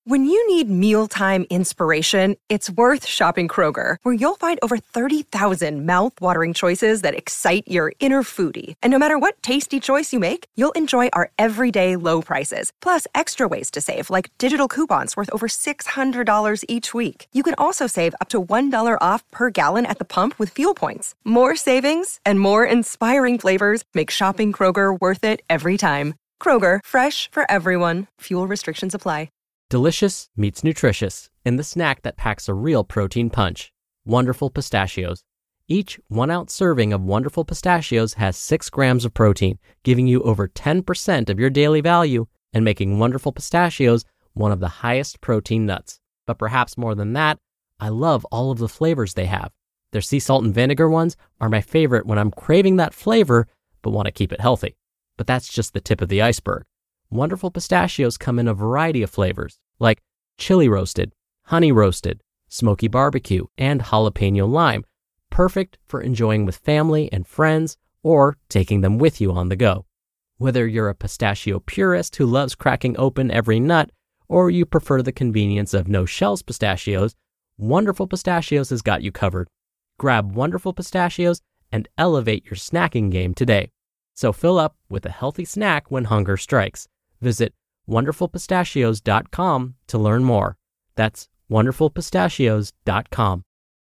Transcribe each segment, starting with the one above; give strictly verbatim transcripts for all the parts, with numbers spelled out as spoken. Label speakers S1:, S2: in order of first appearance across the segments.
S1: When you need mealtime inspiration, it's worth shopping Kroger, where you'll find over thirty thousand mouth-watering choices that excite your inner foodie. And no matter what tasty choice you make, you'll enjoy our everyday low prices, plus extra ways to save, like digital coupons worth over six hundred dollars each week. You can also save up to one dollar off per gallon at the pump with fuel points. More savings and more inspiring flavors make shopping Kroger worth it every time. Kroger, fresh for everyone. Fuel restrictions apply.
S2: Delicious meets nutritious in the snack that packs a real protein punch. Wonderful Pistachios. Each one-ounce serving of Wonderful Pistachios has six grams of protein, giving you over ten percent of your daily value and making Wonderful Pistachios one of the highest protein nuts. But perhaps more than that, I love all of the flavors they have. Their sea salt and vinegar ones are my favorite when I'm craving that flavor but want to keep it healthy. But that's just the tip of the iceberg. Wonderful Pistachios come in a variety of flavors, like chili roasted, honey roasted, smoky barbecue, and jalapeno lime, perfect for enjoying with family and friends or taking them with you on the go. Whether you're a pistachio purist who loves cracking open every nut, or you prefer the convenience of no-shells pistachios, Wonderful Pistachios has got you covered. Grab Wonderful Pistachios and elevate your snacking game today. So fill up with a healthy snack when hunger strikes. Visit wonderful pistachios dot com to learn more. That's wonderful pistachios dot com.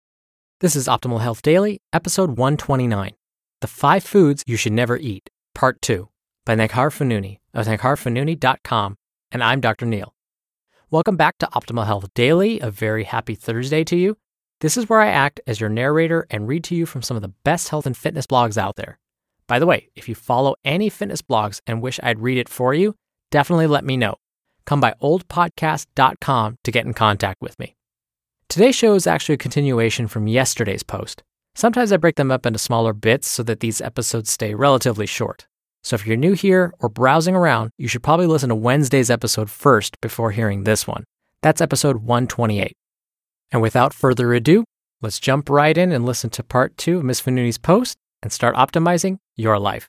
S3: This is Optimal Health Daily, episode one twenty-nine. The Five Foods You Should Never Eat, Part two, by Neghar Fonooni of neghar fonooni dot com, and I'm Doctor Neil. Welcome back to Optimal Health Daily. A very happy Thursday to you. This is where I act as your narrator and read to you from some of the best health and fitness blogs out there. By the way, if you follow any fitness blogs and wish I'd read it for you, definitely let me know. Come by old podcast dot com to get in contact with me. Today's show is actually a continuation from yesterday's post. Sometimes I break them up into smaller bits so that these episodes stay relatively short. So if you're new here or browsing around, you should probably listen to Wednesday's episode first before hearing this one. That's episode one twenty-eight. And without further ado, let's jump right in and listen to part two of Miz Fonooni's post and start optimizing your life.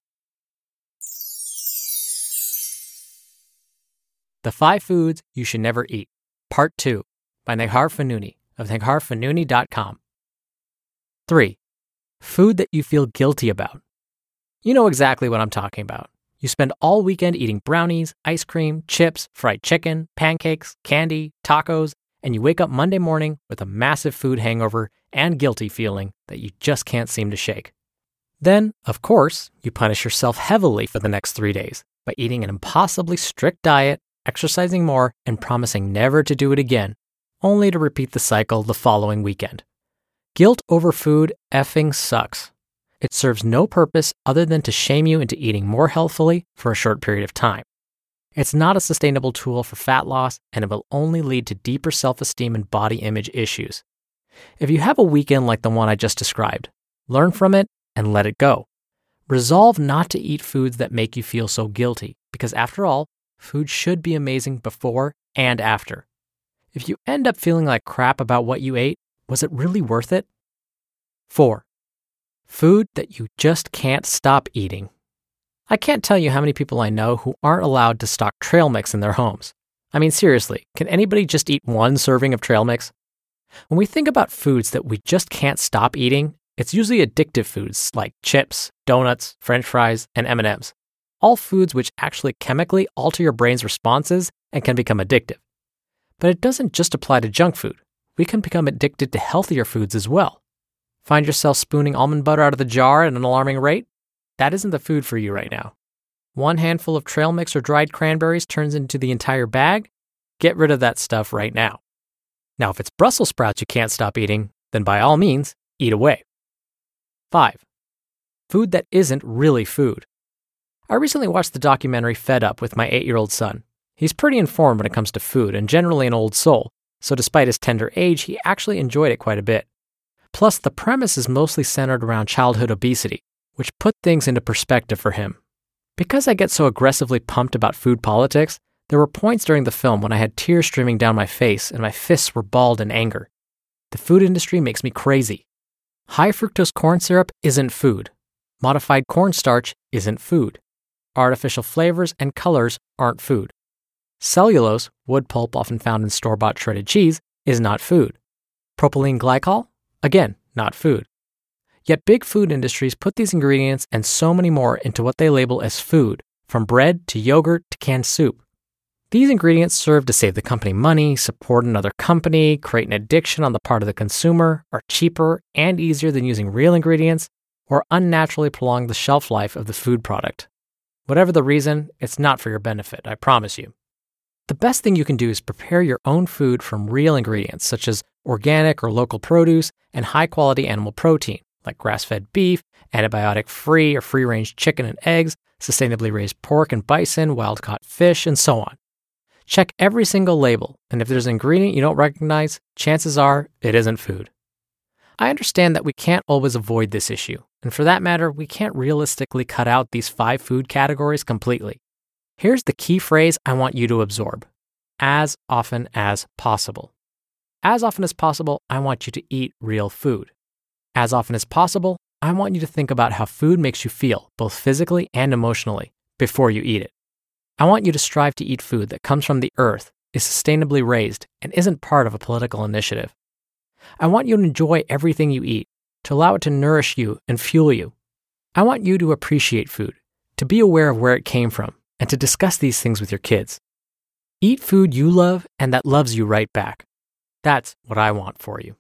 S3: The Five Foods You Should Never Eat, Part two, by Neghar Fonooni of neghar fonooni dot com. three. Food that you feel guilty about. You know exactly what I'm talking about. You spend all weekend eating brownies, ice cream, chips, fried chicken, pancakes, candy, tacos, and you wake up Monday morning with a massive food hangover and guilty feeling that you just can't seem to shake. Then, of course, you punish yourself heavily for the next three days by eating an impossibly strict diet, exercising more, and promising never to do it again, only to repeat the cycle the following weekend. Guilt over food effing sucks. It serves no purpose other than to shame you into eating more healthfully for a short period of time. It's not a sustainable tool for fat loss, and it will only lead to deeper self-esteem and body image issues. If you have a weekend like the one I just described, learn from it and let it go. Resolve not to eat foods that make you feel so guilty, because after all, food should be amazing before and after. If you end up feeling like crap about what you ate, was it really worth it? four. Food that you just can't stop eating. I can't tell you how many people I know who aren't allowed to stock trail mix in their homes. I mean, seriously, can anybody just eat one serving of trail mix? When we think about foods that we just can't stop eating, it's usually addictive foods like chips, donuts, French fries, and M and M's. All foods which actually chemically alter your brain's responses and can become addictive. But it doesn't just apply to junk food. We can become addicted to healthier foods as well. Find yourself spooning almond butter out of the jar at an alarming rate? That isn't the food for you right now. One handful of trail mix or dried cranberries turns into the entire bag? Get rid of that stuff right now. Now, if it's Brussels sprouts you can't stop eating, then by all means, eat away. five. Food that isn't really food. I recently watched the documentary Fed Up with my eight-year-old son. He's pretty informed when it comes to food and generally an old soul, so despite his tender age, he actually enjoyed it quite a bit. Plus, the premise is mostly centered around childhood obesity, which put things into perspective for him. Because I get so aggressively pumped about food politics, there were points during the film when I had tears streaming down my face and my fists were balled in anger. The food industry makes me crazy. High fructose corn syrup isn't food. Modified cornstarch isn't food. Artificial flavors and colors aren't food. Cellulose, wood pulp often found in store-bought shredded cheese, is not food. Propylene glycol? Again, not food. Yet big food industries put these ingredients and so many more into what they label as food, from bread to yogurt to canned soup. These ingredients serve to save the company money, support another company, create an addiction on the part of the consumer, are cheaper and easier than using real ingredients, or unnaturally prolong the shelf life of the food product. Whatever the reason, it's not for your benefit, I promise you. The best thing you can do is prepare your own food from real ingredients, such as organic or local produce and high-quality animal protein, like grass-fed beef, antibiotic-free or free-range chicken and eggs, sustainably raised pork and bison, wild-caught fish, and so on. Check every single label, and if there's an ingredient you don't recognize, chances are it isn't food. I understand that we can't always avoid this issue, and for that matter, we can't realistically cut out these five food categories completely. Here's the key phrase I want you to absorb: as often as possible. As often as possible, I want you to eat real food. As often as possible, I want you to think about how food makes you feel, both physically and emotionally, before you eat it. I want you to strive to eat food that comes from the earth, is sustainably raised, and isn't part of a political initiative. I want you to enjoy everything you eat, to allow it to nourish you and fuel you. I want you to appreciate food, to be aware of where it came from, and to discuss these things with your kids. Eat food you love and that loves you right back. That's what I want for you.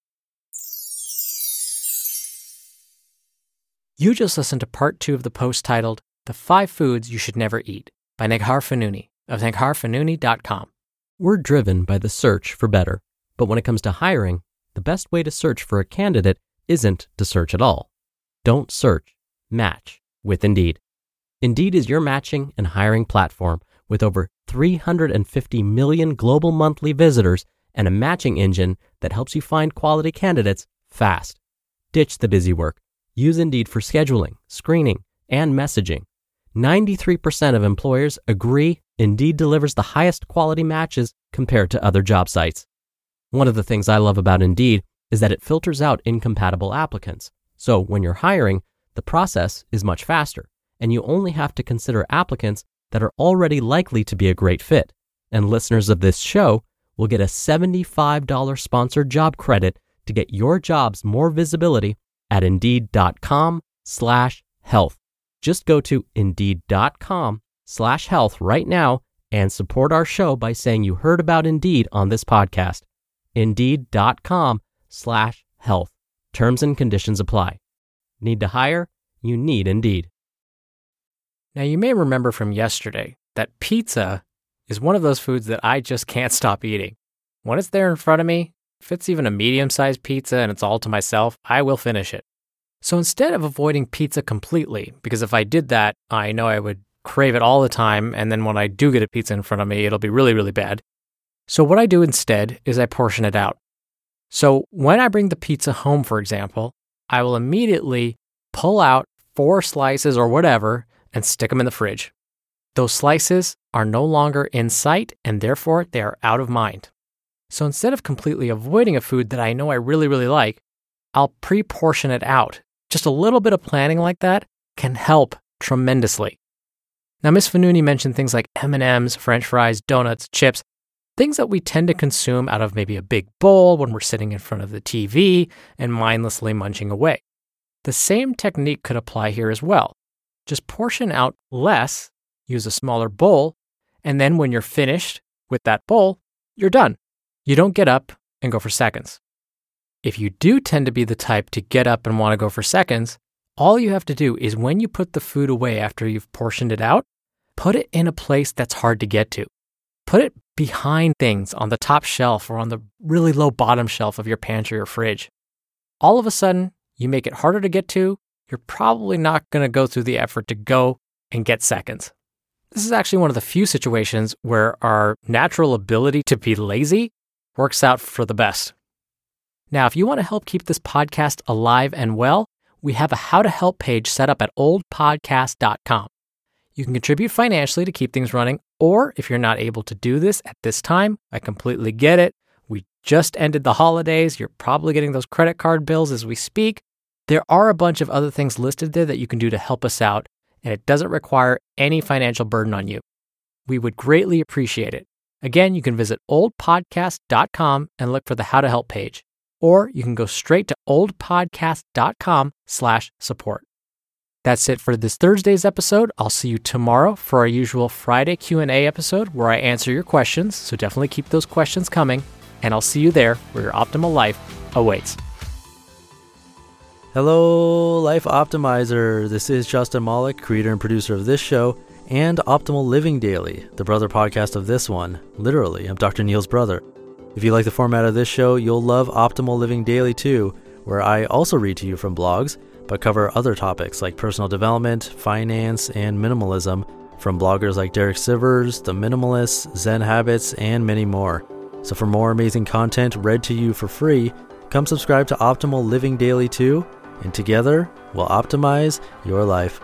S3: You just listened to part two of the post titled, The Five Foods You Should Never Eat, by Neghar Fonooni of neghar fonooni dot com.
S2: We're driven by the search for better, but when it comes to hiring, the best way to search for a candidate isn't to search at all. Don't search, match with Indeed. Indeed is your matching and hiring platform with over three hundred fifty million global monthly visitors and a matching engine that helps you find quality candidates fast. Ditch the busy work. Use Indeed for scheduling, screening, and messaging. ninety-three percent of employers agree Indeed delivers the highest quality matches compared to other job sites. One of the things I love about Indeed is that it filters out incompatible applicants. So when you're hiring, the process is much faster, and you only have to consider applicants that are already likely to be a great fit. And listeners of this show will get a seventy-five dollars sponsored job credit to get your jobs more visibility at indeed.com slash health. Just go to indeed.com slash health right now and support our show by saying you heard about Indeed on this podcast. Indeed.com slash health. Terms and conditions apply. Need to hire? You need Indeed.
S3: Now, you may remember from yesterday that pizza is one of those foods that I just can't stop eating. When it's there in front of me, if it's even a medium-sized pizza and it's all to myself, I will finish it. So instead of avoiding pizza completely, because if I did that, I know I would crave it all the time, and then when I do get a pizza in front of me, it'll be really, really bad. So what I do instead is I portion it out. So when I bring the pizza home, for example, I will immediately pull out four slices or whatever and stick them in the fridge. Those slices are no longer in sight, and therefore they are out of mind. So instead of completely avoiding a food that I know I really, really like, I'll pre-portion it out. Just a little bit of planning like that can help tremendously. Now, Miz Fonooni mentioned things like M and M's, French fries, donuts, chips, things that we tend to consume out of maybe a big bowl when we're sitting in front of the T V and mindlessly munching away. The same technique could apply here as well. Just portion out less, use a smaller bowl, and then when you're finished with that bowl, you're done. You don't get up and go for seconds. If you do tend to be the type to get up and want to go for seconds, all you have to do is when you put the food away after you've portioned it out, put it in a place that's hard to get to. Put it behind things on the top shelf or on the really low bottom shelf of your pantry or fridge. All of a sudden, you make it harder to get to, you're probably not going to go through the effort to go and get seconds. This is actually one of the few situations where our natural ability to be lazy works out for the best. Now, if you want to help keep this podcast alive and well, we have a How to Help page set up at old podcast dot com. You can contribute financially to keep things running, or if you're not able to do this at this time, I completely get it. We just ended the holidays. You're probably getting those credit card bills as we speak. There are a bunch of other things listed there that you can do to help us out, and it doesn't require any financial burden on you. We would greatly appreciate it. Again, you can visit old podcast dot com and look for the How to Help page. Or you can go straight to old podcast dot com slash support. That's it for this Thursday's episode. I'll see you tomorrow for our usual Friday Q and A episode where I answer your questions, so definitely keep those questions coming, and I'll see you there where your optimal life awaits.
S4: Hello, Life Optimizer. This is Justin Malik, creator and producer of this show and Optimal Living Daily, the brother podcast of this one. Literally, I'm Doctor Neil's brother. If you like the format of this show, you'll love Optimal Living Daily too, where I also read to you from blogs, but cover other topics like personal development, finance, and minimalism from bloggers like Derek Sivers, The Minimalists, Zen Habits, and many more. So for more amazing content read to you for free, come subscribe to Optimal Living Daily too, and together we'll optimize your life.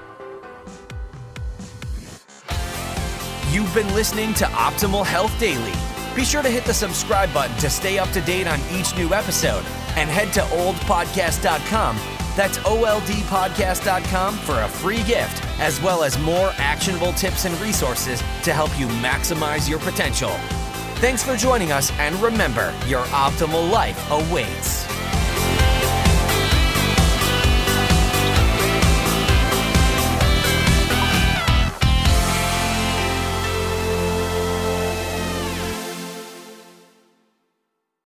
S5: You've been listening to Optimal Health Daily. Be sure to hit the subscribe button to stay up to date on each new episode, and head to old podcast dot com. That's O L D podcast dot com for a free gift, as well as more actionable tips and resources to help you maximize your potential. Thanks for joining us, and remember, your optimal life awaits.